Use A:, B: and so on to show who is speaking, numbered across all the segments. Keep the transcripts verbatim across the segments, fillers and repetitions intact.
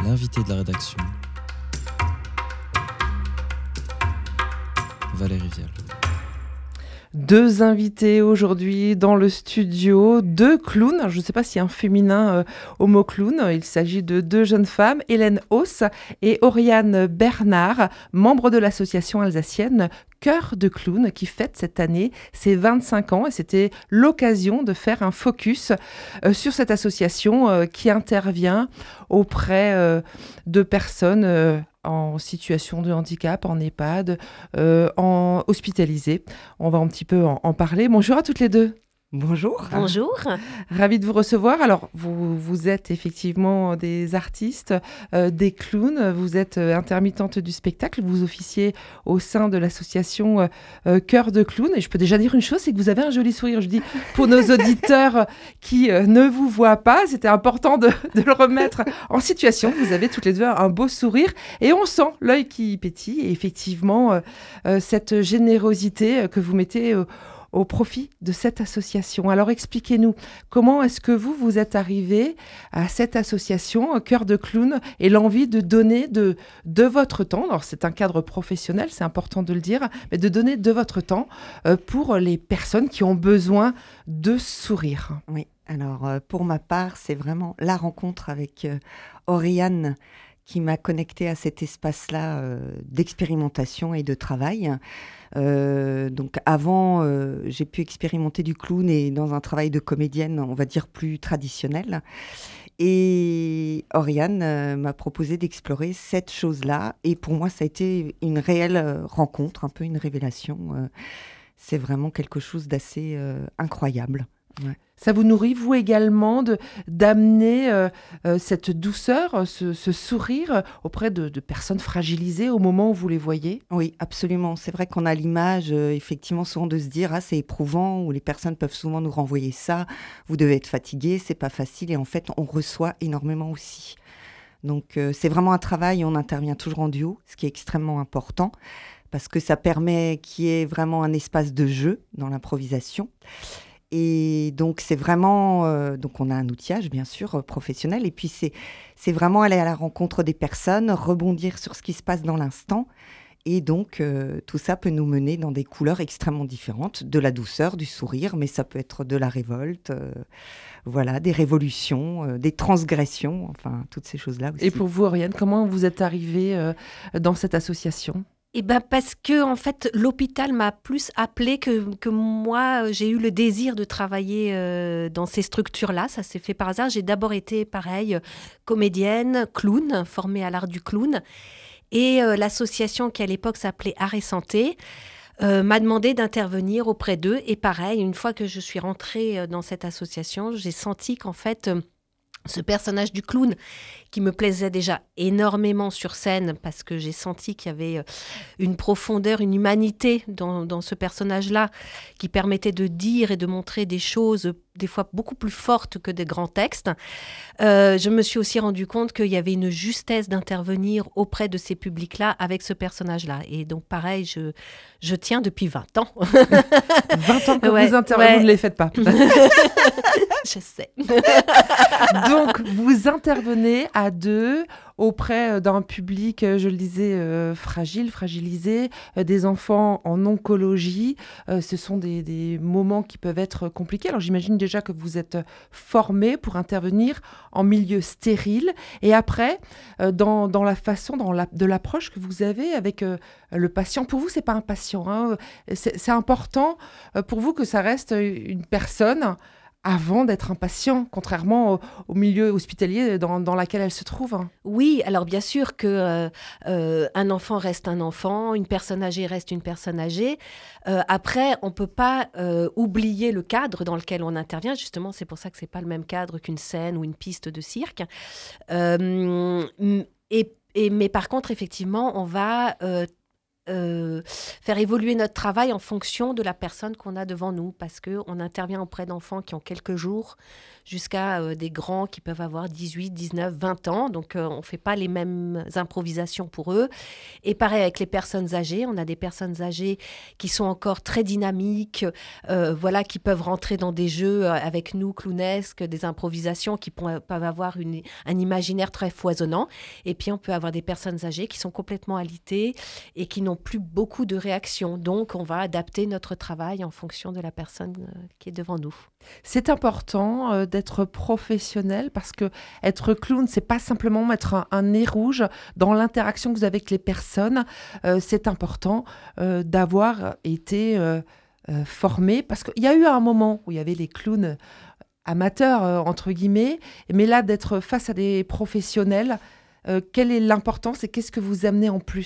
A: L'invité de la rédaction, Valérie Vial.
B: Deux invités aujourd'hui dans le studio, deux clowns. Je ne sais pas s'il y a un féminin euh, au mot clown. Il s'agit de deux jeunes femmes, Hélène Hauss et Oriane Bernard, membres de l'association alsacienne Cœur de Clown, qui fête cette année ses vingt-cinq ans. Et c'était l'occasion de faire un focus euh, sur cette association euh, qui intervient auprès euh, de personnes euh, en situation de handicap, en EHPAD, euh, en hospitalisé. On va un petit peu en, en parler. Bonjour à toutes les deux.
C: Bonjour.
D: Bonjour.
B: Ravi de vous recevoir. Alors, vous, vous êtes effectivement des artistes, euh, des clowns. Vous êtes euh, intermittente du spectacle. Vous officiez au sein de l'association euh, euh, Cœur de Clown. Et je peux déjà dire une chose, c'est que vous avez un joli sourire. Je dis, pour nos auditeurs qui euh, ne vous voient pas, c'était important de, de le remettre en situation. Vous avez toutes les deux un beau sourire et on sent l'œil qui pétille. Et effectivement, euh, euh, cette générosité euh, que vous mettez euh, au profit de cette association. Alors expliquez-nous, comment est-ce que vous, vous êtes arrivé à cette association Cœur de Clown et l'envie de donner de, de votre temps, alors c'est un cadre professionnel, c'est important de le dire, mais de donner de votre temps euh, pour les personnes qui ont besoin de sourire.
C: Oui, alors euh, pour ma part, c'est vraiment la rencontre avec euh, Oriane qui m'a connectée à cet espace-là euh, d'expérimentation et de travail. Euh, donc avant, euh, j'ai pu expérimenter du clown et dans un travail de comédienne, on va dire plus traditionnel. Et Oriane euh, m'a proposé d'explorer cette chose-là. Et pour moi, ça a été une réelle euh, rencontre, un peu une révélation. Euh, c'est vraiment quelque chose d'assez euh, incroyable. Ouais.
B: Ça vous nourrit, vous également, de, d'amener euh, euh, cette douceur, ce, ce sourire auprès de, de personnes fragilisées au moment où vous les voyez ?
C: Oui, absolument. C'est vrai qu'on a l'image, euh, effectivement, souvent de se dire « Ah, c'est éprouvant » ou les personnes peuvent souvent nous renvoyer ça. « Vous devez être fatigué, c'est pas facile. » Et en fait, on reçoit énormément aussi. Donc, euh, c'est vraiment un travail. On intervient toujours en duo, ce qui est extrêmement important parce que ça permet qu'il y ait vraiment un espace de jeu dans l'improvisation. Et donc, c'est vraiment... Euh, donc, on a un outillage, bien sûr, euh, professionnel. Et puis, c'est, c'est vraiment aller à la rencontre des personnes, rebondir sur ce qui se passe dans l'instant. Et donc, euh, tout ça peut nous mener dans des couleurs extrêmement différentes. De la douceur, du sourire, mais ça peut être de la révolte, euh, voilà, des révolutions, euh, des transgressions, enfin, toutes ces choses-là aussi.
B: Et pour vous, Oriane, comment vous êtes arrivée euh, dans cette association ?
D: Eh ben parce que en fait l'hôpital m'a plus appelée que, que moi j'ai eu le désir de travailler euh, dans ces structures-là. Ça s'est fait par hasard. J'ai d'abord été pareil comédienne, clown, formée à l'art du clown. Et euh, l'association qui à l'époque s'appelait Art et Santé euh, m'a demandé d'intervenir auprès d'eux. Et pareil, une fois que je suis rentrée dans cette association, j'ai senti qu'en fait euh, ce personnage du clown qui me plaisait déjà énormément sur scène parce que j'ai senti qu'il y avait une profondeur, une humanité dans, dans ce personnage-là qui permettait de dire et de montrer des choses des fois beaucoup plus fortes que des grands textes. Euh, je me suis aussi rendu compte qu'il y avait une justesse d'intervenir auprès de ces publics-là avec ce personnage-là. Et donc pareil, je, je tiens depuis vingt ans.
B: vingt ans que ouais, vous intervenez, ouais. Vous ne les faites pas.
D: Je sais.
B: Donc, vous intervenez à deux auprès d'un public, je le disais, euh, fragile, fragilisé, euh, des enfants en oncologie. Euh, ce sont des, des moments qui peuvent être compliqués. Alors, j'imagine déjà que vous êtes formés pour intervenir en milieu stérile. Et après, euh, dans, dans la façon, dans la, de l'approche que vous avez avec euh, le patient. Pour vous, c'est pas un patient. Hein. C'est, c'est important euh, pour vous que ça reste une personne avant d'être un patient, contrairement au, au milieu hospitalier dans, dans lequel elle se trouve.
D: Oui, alors bien sûr que euh, euh, un enfant reste un enfant, une personne âgée reste une personne âgée. Euh, après, on ne peut pas euh, oublier le cadre dans lequel on intervient. Justement, c'est pour ça que ce n'est pas le même cadre qu'une scène ou une piste de cirque. Euh, et, et, mais par contre, effectivement, on va... Euh, euh, faire évoluer notre travail en fonction de la personne qu'on a devant nous, parce qu'on intervient auprès d'enfants qui ont quelques jours, jusqu'à euh, des grands qui peuvent avoir dix-huit, dix-neuf, vingt ans. Donc, euh, on ne fait pas les mêmes improvisations pour eux. Et pareil avec les personnes âgées. On a des personnes âgées qui sont encore très dynamiques, euh, voilà, qui peuvent rentrer dans des jeux avec nous, clownesques, des improvisations qui peuvent avoir une, un imaginaire très foisonnant. Et puis, on peut avoir des personnes âgées qui sont complètement alitées et qui n'ont plus beaucoup de réactions. Donc, on va adapter notre travail en fonction de la personne euh, qui est devant nous.
B: C'est important euh, d'être professionnel parce que être clown, c'est pas simplement mettre un, un nez rouge dans l'interaction que vous avez avec les personnes. Euh, c'est important euh, d'avoir été euh, euh, formé parce qu'il y a eu un moment où il y avait les clowns amateurs euh, entre guillemets, mais là d'être face à des professionnels, euh, quelle est l'importance et qu'est-ce que vous amenez en plus ?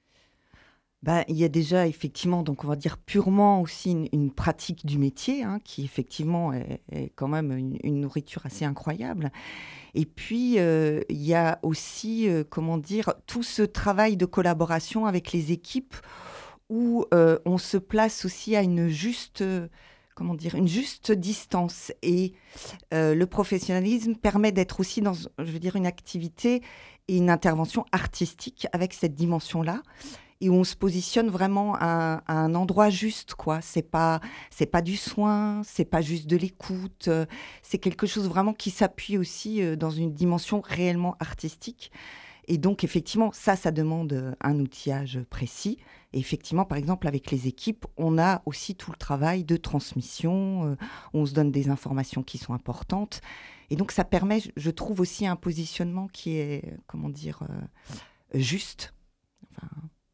C: Ben, il y a déjà effectivement, donc on va dire purement aussi une, une pratique du métier, hein, qui effectivement est, est quand même une, une nourriture assez incroyable. Et puis, euh, il y a aussi, euh, comment dire, tout ce travail de collaboration avec les équipes où euh, on se place aussi à une juste, euh, comment dire, une juste distance. Et euh, le professionnalisme permet d'être aussi dans, je veux dire, une activité et une intervention artistique avec cette dimension-là. Et où on se positionne vraiment à, à un endroit juste, quoi. C'est pas, c'est pas du soin, c'est pas juste de l'écoute. Euh, c'est quelque chose vraiment qui s'appuie aussi euh, dans une dimension réellement artistique. Et donc, effectivement, ça, ça demande euh, un outillage précis. Et effectivement, par exemple, avec les équipes, on a aussi tout le travail de transmission. Euh, on se donne des informations qui sont importantes. Et donc, ça permet, je trouve, aussi un positionnement qui est, comment dire, euh, juste. Enfin,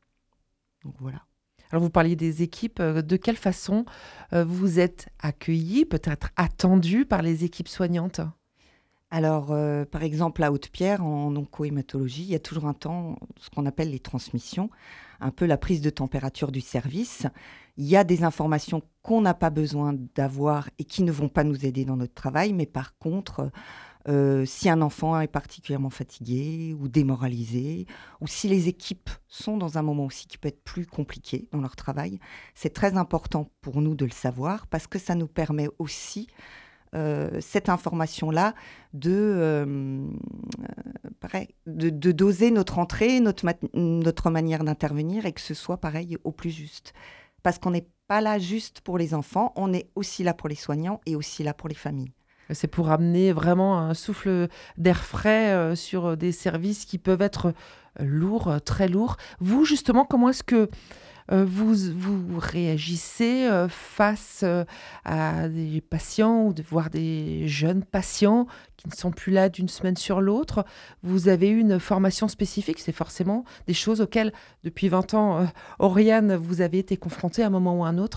C: donc voilà.
B: Alors vous parliez des équipes, de quelle façon euh, vous êtes accueillis, peut-être attendus par les équipes soignantes ?
C: Alors, euh, par exemple, à Haute-Pierre, en oncohématologie, il y a toujours un temps, ce qu'on appelle les transmissions, un peu la prise de température du service. Il y a des informations qu'on n'a pas besoin d'avoir et qui ne vont pas nous aider dans notre travail, mais par contre... Euh, si un enfant est particulièrement fatigué ou démoralisé, ou si les équipes sont dans un moment aussi qui peut être plus compliqué dans leur travail, c'est très important pour nous de le savoir parce que ça nous permet aussi, euh, cette information-là, de, euh, pareil, de, de doser notre entrée, notre, ma- notre manière d'intervenir et que ce soit pareil au plus juste. Parce qu'on n'est pas là juste pour les enfants, on est aussi là pour les soignants et aussi là pour les familles.
B: C'est pour amener vraiment un souffle d'air frais euh, sur des services qui peuvent être euh, lourds, euh, très lourds. Vous, justement, comment est-ce que euh, vous, vous réagissez euh, face euh, à des patients ou de voir des jeunes patients qui ne sont plus là d'une semaine sur l'autre ? Vous avez eu une formation spécifique, c'est forcément des choses auxquelles, depuis vingt ans, euh, Oriane, vous avez été confrontée à un moment ou à un autre ?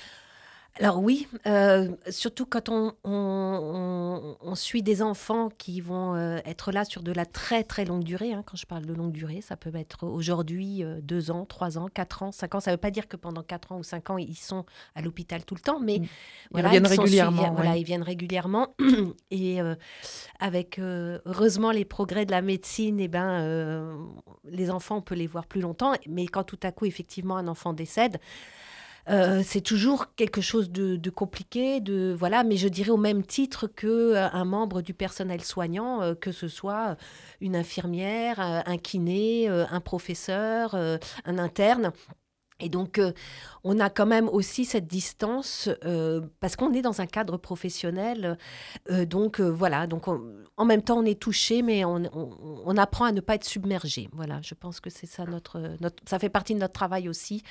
D: Alors oui, euh, surtout quand on, on, on, on suit des enfants qui vont euh, être là sur de la très très longue durée. Hein. Quand je parle de longue durée, ça peut être aujourd'hui euh, deux ans, trois ans, quatre ans, cinq ans. Ça ne veut pas dire que pendant quatre ans ou cinq ans, ils sont à l'hôpital tout le temps, mais
B: ils
D: voilà,
B: viennent
D: ils sont
B: régulièrement.
D: suivis,
B: Ouais.
D: Voilà, ils viennent régulièrement. Et euh, avec euh, heureusement les progrès de la médecine, eh ben, euh, les enfants, on peut les voir plus longtemps. Mais quand tout à coup, effectivement, un enfant décède, Euh, c'est toujours quelque chose de, de compliqué, de, voilà, mais je dirais au même titre qu'un euh, membre du personnel soignant, euh, que ce soit une infirmière, euh, un kiné, euh, un professeur, euh, un interne. Et donc, euh, on a quand même aussi cette distance euh, parce qu'on est dans un cadre professionnel. Euh, donc, euh, voilà. Donc, on, en même temps, on est touché, mais on, on, on apprend à ne pas être submergé. Voilà, je pense que c'est ça notre, notre... Ça fait partie de notre travail aussi,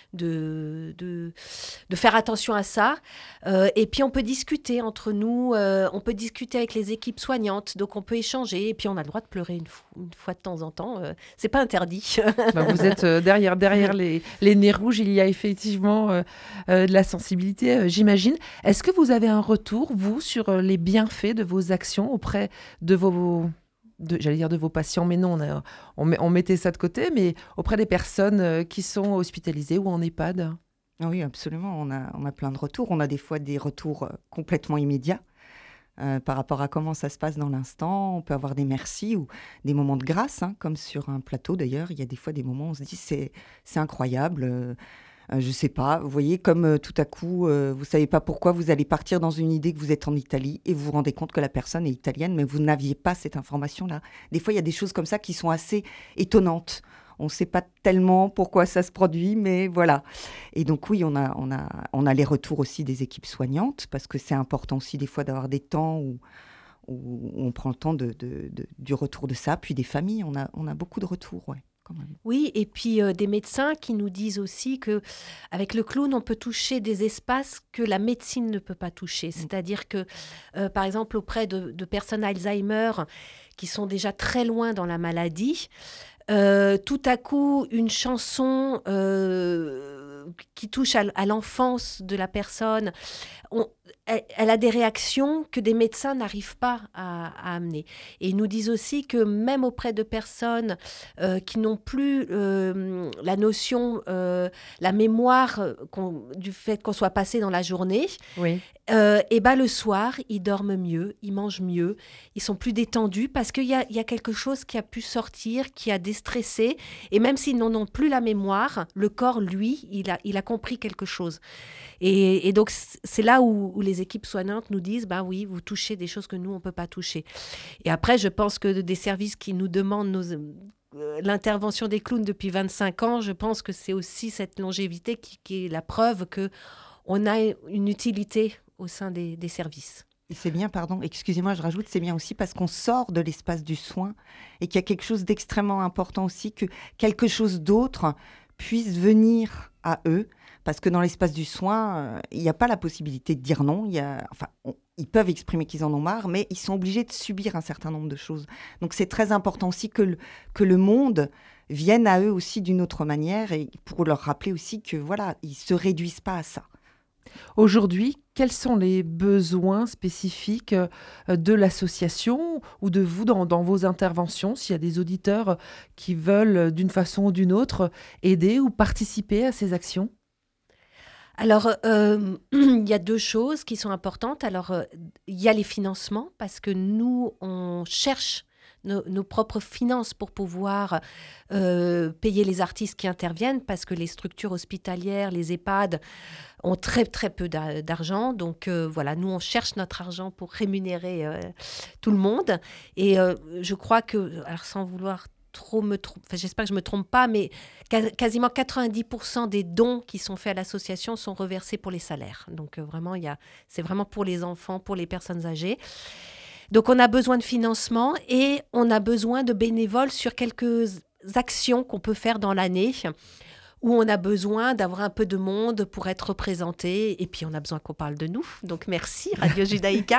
D: de, de, de faire attention à ça. Euh, et puis, on peut discuter entre nous. Euh, on peut discuter avec les équipes soignantes. Donc, on peut échanger. Et puis, on a le droit de pleurer une, fo- une fois de temps en temps. Euh, c'est pas interdit.
B: Bah, vous êtes euh, derrière, derrière les, les nez rouges, il y a effectivement euh, euh, de la sensibilité, euh, j'imagine. Est-ce que vous avez un retour, vous, sur euh, les bienfaits de vos actions auprès de vos, de, j'allais dire de vos patients, mais non, on, a, on, met, on mettait ça de côté, mais auprès des personnes euh, qui sont hospitalisées ou en EHPAD ?
C: Oui, absolument. On a, on a plein de retours. On a des fois des retours euh, complètement immédiats. euh, par rapport à comment ça se passe dans l'instant. On peut avoir des merci ou des moments de grâce, hein, comme sur un plateau d'ailleurs. Il y a des fois des moments où on se dit c'est, c'est incroyable. Euh, euh, je sais pas, vous voyez, comme euh, tout à coup, euh, vous savez pas pourquoi vous allez partir dans une idée que vous êtes en Italie et vous vous rendez compte que la personne est italienne, mais vous n'aviez pas cette information-là. Des fois, il y a des choses comme ça qui sont assez étonnantes. On ne sait pas tellement pourquoi ça se produit, mais voilà. Et donc oui, on a, on a, on a les retours aussi des équipes soignantes, parce que c'est important aussi des fois d'avoir des temps où, où on prend le temps de, de, de, du retour de ça, puis des familles, on a, on a beaucoup de retours, ouais.
D: Oui, et puis euh, des médecins qui nous disent aussi qu'avec le clown, on peut toucher des espaces que la médecine ne peut pas toucher. C'est-à-dire que, euh, par exemple, auprès de, de personnes Alzheimer qui sont déjà très loin dans la maladie, euh, tout à coup, une chanson euh, qui touche à, à l'enfance de la personne, on, elle, elle a des réactions que des médecins n'arrivent pas à, à amener. Et ils nous disent aussi que même auprès de personnes euh, qui n'ont plus euh, la notion, euh, la mémoire qu'on, du fait qu'on soit passé dans la journée,
B: oui.
D: euh, et ben le soir, ils dorment mieux, ils mangent mieux, ils sont plus détendus parce qu'il y a, y a quelque chose qui a pu sortir, qui a déstressé. Et même s'ils n'en ont plus la mémoire, le corps, lui, il a, il a compris quelque chose. Et, et donc, c'est là où, où les équipes soignantes nous disent, bah oui, vous touchez des choses que nous, on ne peut pas toucher. Et après, je pense que des services qui nous demandent nos, euh, l'intervention des clowns depuis vingt-cinq ans, je pense que c'est aussi cette longévité qui, qui est la preuve qu'on a une utilité au sein des, des services.
C: Et c'est bien, pardon, excusez-moi, je rajoute, c'est bien aussi parce qu'on sort de l'espace du soin et qu'il y a quelque chose d'extrêmement important aussi, que quelque chose d'autre puisse venir à eux. Parce que dans l'espace du soin, euh, il n'y a pas la possibilité de dire non. Il y a, enfin, on, ils peuvent exprimer qu'ils en ont marre, mais ils sont obligés de subir un certain nombre de choses. Donc c'est très important aussi que le, que le monde vienne à eux aussi d'une autre manière, et pour leur rappeler aussi que voilà, ils ne se réduisent pas à ça.
B: Aujourd'hui, quels sont les besoins spécifiques de l'association ou de vous dans, dans vos interventions, s'il y a des auditeurs qui veulent d'une façon ou d'une autre aider ou participer à ces actions ?
D: Alors, euh, il y a deux choses qui sont importantes. Alors, euh, il y a les financements, parce que nous, on cherche nos, nos propres finances pour pouvoir euh, payer les artistes qui interviennent, parce que les structures hospitalières, les EHPAD, ont très, très peu d'argent. Donc, euh, voilà, nous, on cherche notre argent pour rémunérer euh, tout le monde. Et euh, je crois que, alors sans vouloir trop me trompe, enfin, j'espère que je ne me trompe pas, mais quasiment quatre-vingt-dix pour cent des dons qui sont faits à l'association sont reversés pour les salaires. Donc, euh, vraiment, il y a, c'est vraiment pour les enfants, pour les personnes âgées. Donc, on a besoin de financement et on a besoin de bénévoles sur quelques actions qu'on peut faire dans l'année, où on a besoin d'avoir un peu de monde pour être représenté. Et puis, on a besoin qu'on parle de nous. Donc, merci, Radio Judaïka.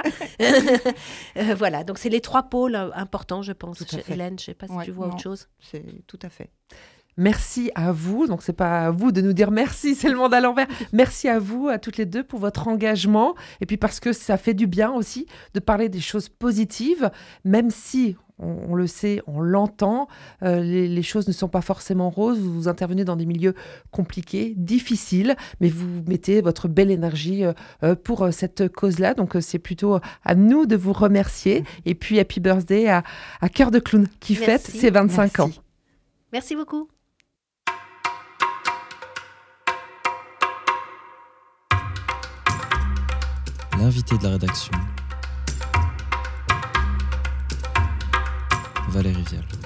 D: euh, voilà, donc c'est les trois pôles importants, je pense. Hélène, je ne sais pas si ouais, tu vois non, autre chose.
C: C'est tout à fait.
B: Merci à vous. Donc, ce n'est pas à vous de nous dire merci, c'est le monde à l'envers. Merci à vous, à toutes les deux, pour votre engagement. Et puis, parce que ça fait du bien aussi de parler des choses positives, même si... On, on le sait, on l'entend, euh, les, les choses ne sont pas forcément roses, vous, vous intervenez dans des milieux compliqués, difficiles, mais vous mettez votre belle énergie euh, pour euh, cette cause-là, donc euh, c'est plutôt à nous de vous remercier, et puis happy birthday à, à Cœur de Clown qui Merci. Fête ses vingt-cinq
D: Merci.
B: ans.
D: Merci beaucoup.
A: L'invité de la rédaction, Valérie Vial.